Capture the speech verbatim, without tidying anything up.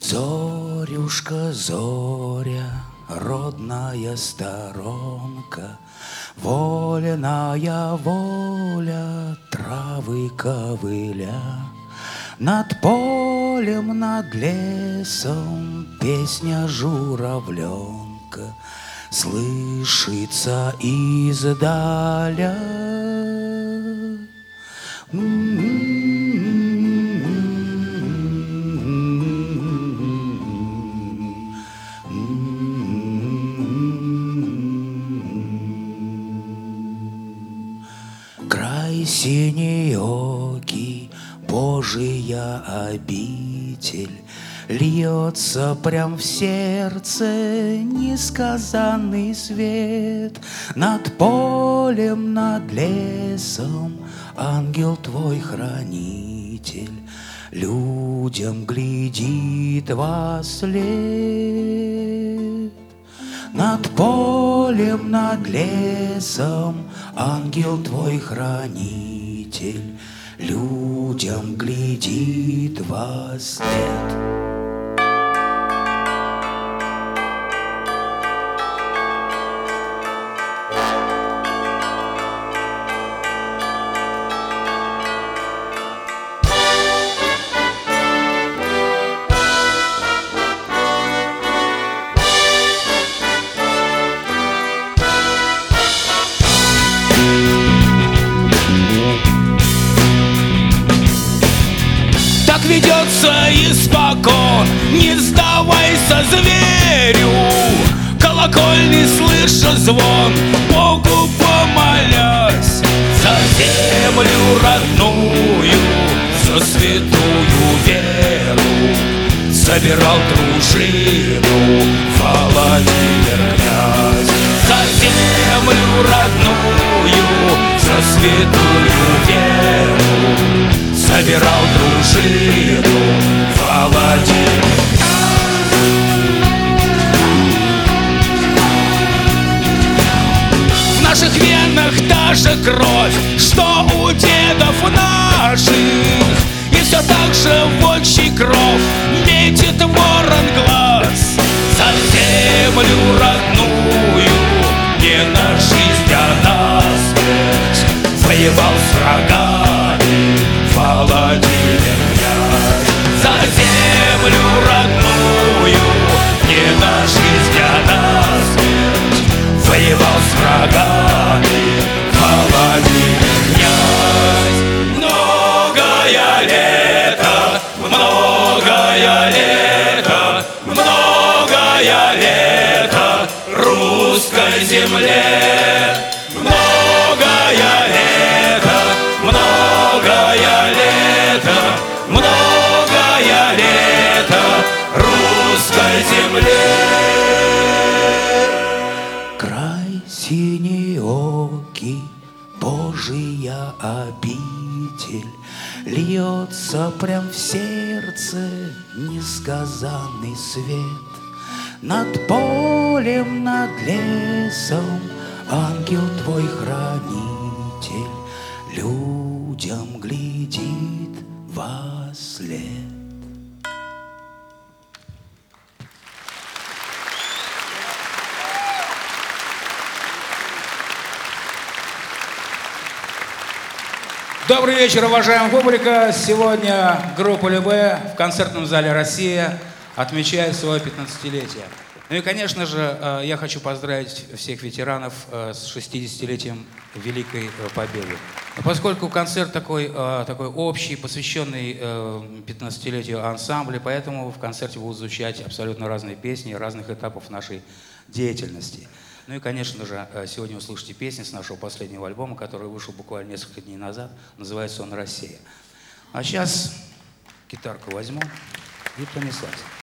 Зорюшка, зоря, родная сторонка, вольная воля травы ковыля. Над полем, над лесом песня журавленка слышится издаля. Край синеокий, Божия обитель, льется прям в сердце несказанный свет. Над полем, над лесом ангел твой хранитель людям глядит во след. Над полем, над лесом ангел твой хранитель людям глядит во след. Так ведется испокон, не сдавайся зверю. Колокольный слыша звон, Богу помолясь, за землю родную, за святую веру. Собирал дружину Владимир князь. За землю родную, за святую веру. Собирал дружину Владимир. В наших венах та же кровь, что у дедов наших, и все так же в отчий кров метит ворон глаз. За землю родную, не на жизнь, а на смерть, воевал с врагами Владимир князь. За землю родную, не на жизнь, а на смерть, воевал с врагами Владимир князь. Многое лето, многое лето, многое лето русской земле. Многое лето, многое лето, многое лето русской земле. Край синеокий, Божия обитель, льется прям в сердце несказанный свет. Над полем, над лесом ангел твой хранитель людям глядит во след. Добрый вечер, уважаемая публика! Сегодня группа Любэ в концертном зале «Россия» отмечает свое пятнадцатилетие. Ну и, конечно же, я хочу поздравить всех ветеранов с шестидесятилетием Великой Победы. Поскольку концерт такой, такой общий, посвященный пятнадцатилетию ансамбля, поэтому в концерте будут звучать абсолютно разные песни разных этапов нашей деятельности. Ну и, конечно же, сегодня услышите песни с нашего последнего альбома, который вышел буквально несколько дней назад. Называется он «Россия». А сейчас гитарку возьму и понеслась.